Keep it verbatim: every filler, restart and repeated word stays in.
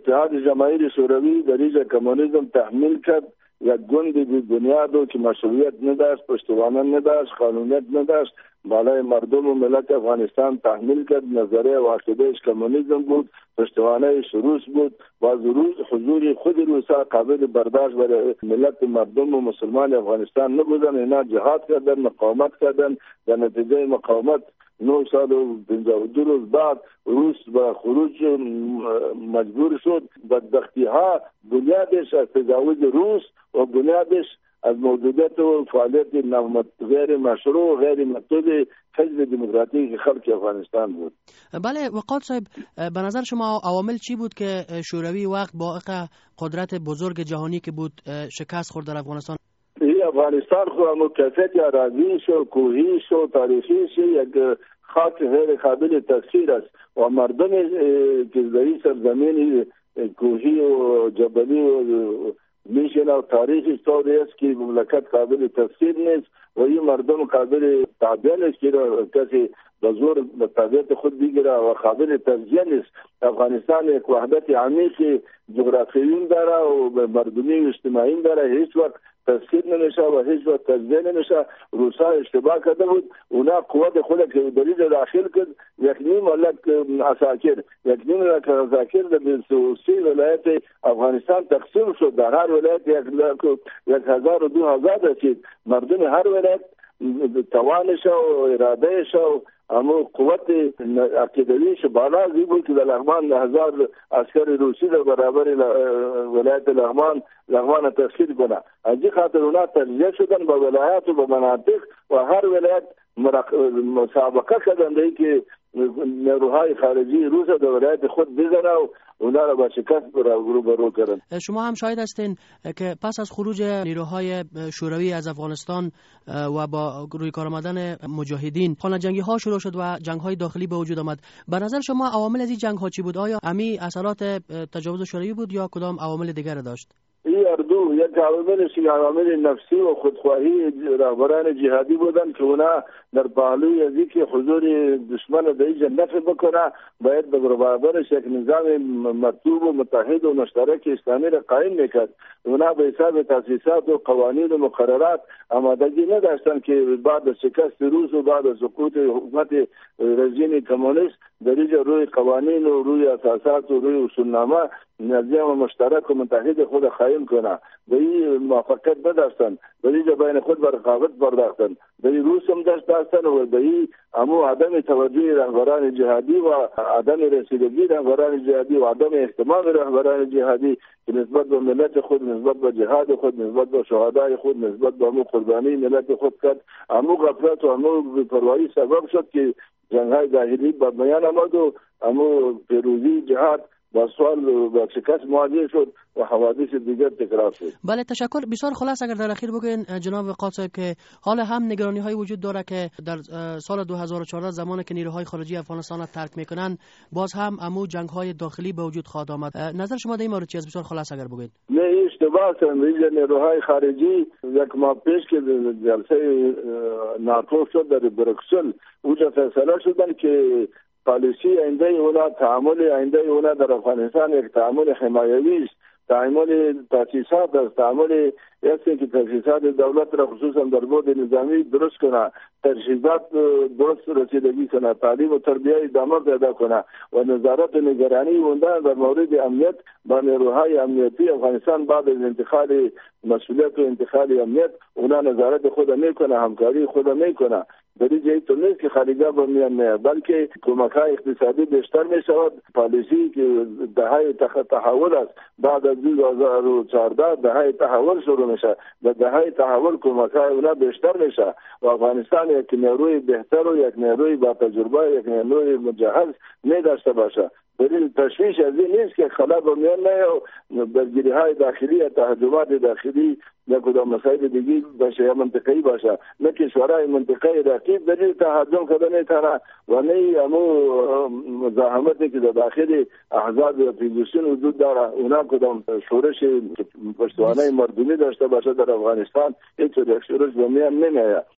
اتحاد جماهیر شوروی در اینجا کمونیسم تحمیل کرد، یک گوند بی بنیاد که مشروعیت نداشت، پشتوانه نداشت، قانونیت نداشت، بالای مردم و ملت افغانستان تحمیل کرد. نظریه و عقیدهش کمونیسم بود، پشتوانهش روس بود. باز روس حضور خود روسا قابل برداشت برای ملت مردم و مسلمان افغانستان نبودن. اینا جهاد کردن، مقاومت کردن. در نتیجه مقاومت نه سال و پنجاه و دو روز بعد روس به خروج مجبور شد. بدبختی ها بنیادش از تجاوز روس و بنیادش از موجودیت و فعالیت غیر مشروع غیر مطلوب حزب دموکراتیک خلق افغانستان بود. بله وقار صاحب، به نظر شما عوامل چی بود که شوروی وقت با قدرت بزرگ جهانی که بود شکست خورد در افغانستان؟ افغانستان خو مکافات اراضی شو، کوهی شو، تاریخی شو، یک خاک غیر قابل تسخیر است و مردم که در این سرزمین کوهی و جبلی و میشن و تاریخی طوری است که مملکت قابل تفسیر نیست و این مردم قابل تعبیه نیست که کسی بزور به طبیعت خود بگیره و قابل تفسیر نیست. افغانستان یک وحدت عمیق جغرافیایی داره و مردمی و اجتماعی داره، هیچ وقت تفسیر نمیشه و هیچ وقت تجزیه نمیشه. روسا اشتباه کرده بود، اونا قوت خود که در اینجا داخل کرد، یک نیم ملک عساکر یک نیم ملک عساکر در سی ولایت افغانستان تقسیم شد. در هر ولایت یک یک هزار و دو هزار رسید. مردم هر ولایت توانش و ارادهش و اما قوت عقیدویش بالا زی بود که در لغمان هزار عسکر روسی در برابر ولایت لغمان لغمان تسخیر کنه. از این خاطر اونا تجزیه شدن با ولایات و با مناطق و هر ولایت مسابقه کردن در که نیروهای خارجی روس در ولایت خود بزنه و اونا را با شکست روبرو کردن. شما هم شاهد هستین که پس از خروج نیروهای شوروی از افغانستان و با روی کار آمدن مجاهدین خانه جنگی ها شروع شد و جنگ های داخلی به وجود آمد. به نظر شما عوامل از این جنگ ها چی بود؟ آیا امی اثرات تجاوز شوروی بود یا کدام عوامل دیگر داشت؟ این اردو یک عواملش عوامل نفسی و خودخواهی رهبران جهادی بودن که اونا در پهلوی از اینکه حضور دشمن در اینجا نفی بکنه باید به برابرش یک نظام مطلوب و متحد و مشترک اسلامی را قائم میکرد. اونا به حساب تاسیسات و قوانین و مقررات آمادگی نداشتن که بعد از شکست روس و بعد از سقوط حکومت رژیم کمونیست در اینجا روی قوانین و روی اساسات و روی اصولنامه نظام مشترک و متحد خود قائم کنه. به این موافقت نداشتن، به اینجا بین خود بر رقابت پرداختن. به این روس هم داشت داشتن و به این امو عدم توجه رهبران جهادی و عدم رسیدگی رهبران جهادی و عدم اهتمام رهبران جهادی که نسبت به ملت خود، نسبت به جهاد خود، نسبت به شهدای خود، نسبت به امو قربانی ملت خود کرد. امو غفلت و امو بی‌پروایی سبب شد که جنگ‌های داخلی به میان آمد و امو پیروزی جهاد با سوال و شکست مواجه شد و حوادث دیگر تکرار شد. بله تشکر. بسیار خلاص اگر در اخیر بگوین جناب وقار صاحب که حال هم نگرانی های وجود داره که در سال دو هزار و چهارده زمانی که نیروهای خارجی افغانستان را ترک میکنن باز هم امو جنگ های داخلی به وجود خواهد آمد. نظر شما در این مورد چی است؟ بسیار خلاص اگر بگوین. نه اشتباه است. نیروهای خارجی یک ماه پیش که جلسه ناتو شد در بروکسل اونجا فیصله شدن که پالیسی آینده اونا، تعامل آینده اونا در افغانستان یک تعامل حمایوی است. تعامل تاسیسات است، تعامل است که تاسیسات دولت را خصوصا در بود نظامی درست کنه، تجهیزات درست رسیدگی کنه، تعلیم و تربیه ادامه پیدا کنه و نظارت و نگرانی اونها در مورد امنیت با نیروهای امنیتی افغانستان بعد از انتقال مسئولیت و انتقال امنیت اونا نظارت خود میکنه، همکاری خود میکنه. در این جهت نیست که خارجا به میان نه، بلکه کمک‌های اقتصادی بیشتر میشود. پالیسی که دهه تحول است، بعد از دو هزار و چهارده دهه تحول شروع میشه. در دهه تحول کمک‌های اونا بیشتر میشه و افغانستان یک نیروی بهتر و یک نیروی با تجربه، یک نیروی مجهز می داشته باشه. ببین تشویش از این نیست که خلا به میان نه و درگیری های داخلی یا تهاجمات داخلی یا کدام مسائل دیگی باشه یا منطقه‌ای باشه، نه کشورهای منطقه رقیب در این تهاجم کردن تنها و نه امو مزاحمتی که در داخل احزاب یا اپوزیسیون وجود داره اونا کدام شورش پشتوانه مردمی داشته باشه در افغانستان هیچ یک شورش به میان نمیاد.